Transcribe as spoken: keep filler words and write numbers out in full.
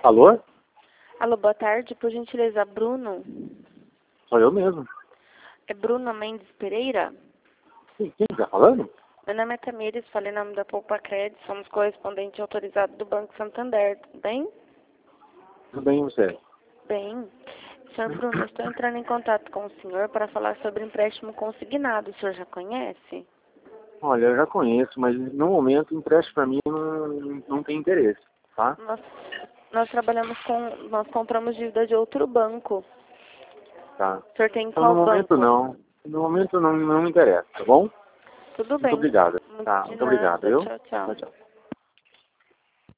Alô? Alô, boa tarde. Por gentileza, Bruno? Sou eu mesmo. É Bruno Mendes Pereira? Quem quem está falando? Meu nome é Tamires, falei em nome da Poupa Crédito, somos correspondente autorizado do Banco Santander, tudo bem? Tudo bem, você? Bem. Senhor Bruno, estou entrando em contato com o senhor para falar sobre empréstimo consignado. O senhor já conhece? Olha, eu já conheço, mas no momento empréstimo para mim não, não tem interesse, tá? Nós, nós trabalhamos com... Nós compramos dívida de outro banco. Tá. O senhor tem Então no qual momento banco? não. No momento não, não me interessa, tá bom? Tudo Muito bem. obrigado. Muito Tá, de muito obrigado, nada. viu? Tchau, tchau. Tchau, tchau.